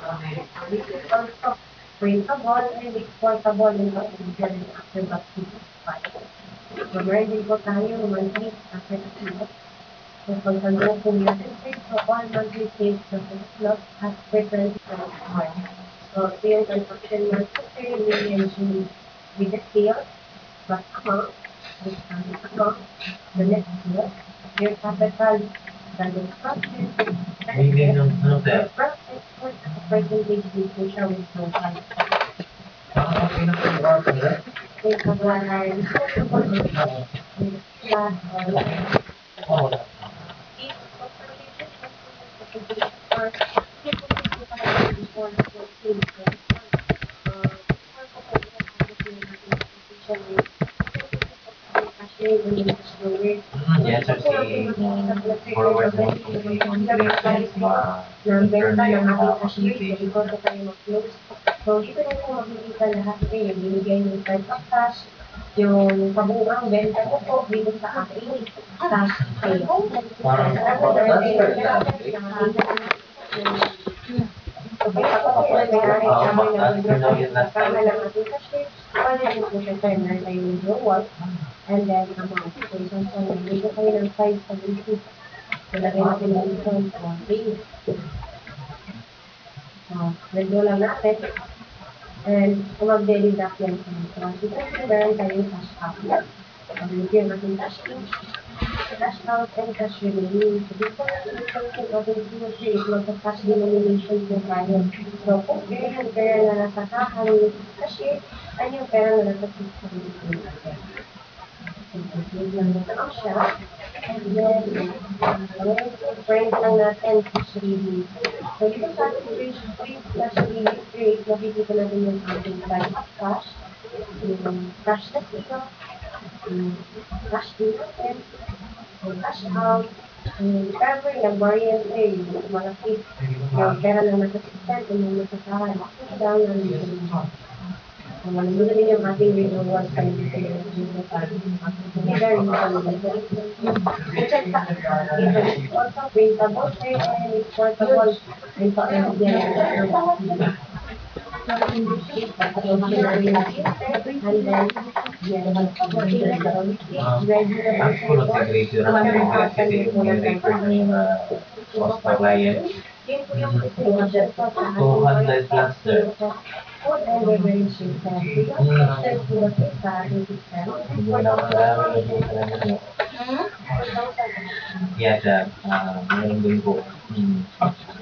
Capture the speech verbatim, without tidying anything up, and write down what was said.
This is also printable and exportable in the Indian after baptism file. So, meron din po tayo monthly after baptism. So, pagkalupo natin sir, so all monthly sales na po slot as per twenty twenty-four. So, ito yung transaction natin sir, May and June with the sales, plus amount, discounted amount, the net sales, your capital, the gross profit, Hindi ng ano sir? your profit, or the percentage din po siya with total. Ah, okay na po yung order sir. With the one hour, with plus, Oo, wala. this confirmation of completion or hindi po po talaga before fourteen twenty-one. Uh, before po po pinapasok yung ating application rate, kasi po po sa cash rate and yung cash flow rate. Mm, yes sir, si forward mo po yung reference ma Number return pa na ng yung ating uh, cash rate, so application. before po tayo mag-close. So, dito na po makikita lahat po yung binigay yung type of cash, yung kabuuang benta ko po dito sa ating cash sale. Parang transfer lang. So, pagkakapos na may-ari Oo, kami ng transfer lang yun last time. kasama ng ating cash rate, pwede din po siya tayo meron tayong withdrawal and then amount. So, isang sa nandito kayo ng five seventy. So, lagay natin yung isang uh, base. Uh, withdraw lang natin. And kung mag-deduct yan sa mga so, kasi meron tayong cash out. Pag yung natin cash in, cash out and cash remaining. So, dito natin yung ating signature is magka-cash denomination po tayo. So, kung pera yung pera na nasa kahan yung cashier, ay yung pera na nasa system dito natin. So, save lang natin ang siya. And then, ngayon po, print lang natin cash release. So, dito sa ating page print cash release rate, makikita natin yung ating type of cash, yung cash na sila, yung cash in natin, yung cash out, and ever nag-variant eh, yung malaki, yung pera na nasa system, yung nasa kahan, push down lang dito. So, malamuna din yung ating renewal time dito yung renewal time. Hindi very easily. It's also printable sir and exportable. And so, and yan, and then, yan, ready na Ang po kulo siya sa grade yun ang mga kasi yung record ng mga cost pa client. yun po yung estimation po sa ating two hundred plus sir. food and beverage system. Access po na po sa ating system. Wala mo marami na po talaga mo. four thousand. Yeah sir, ah, meron din po. Hmm.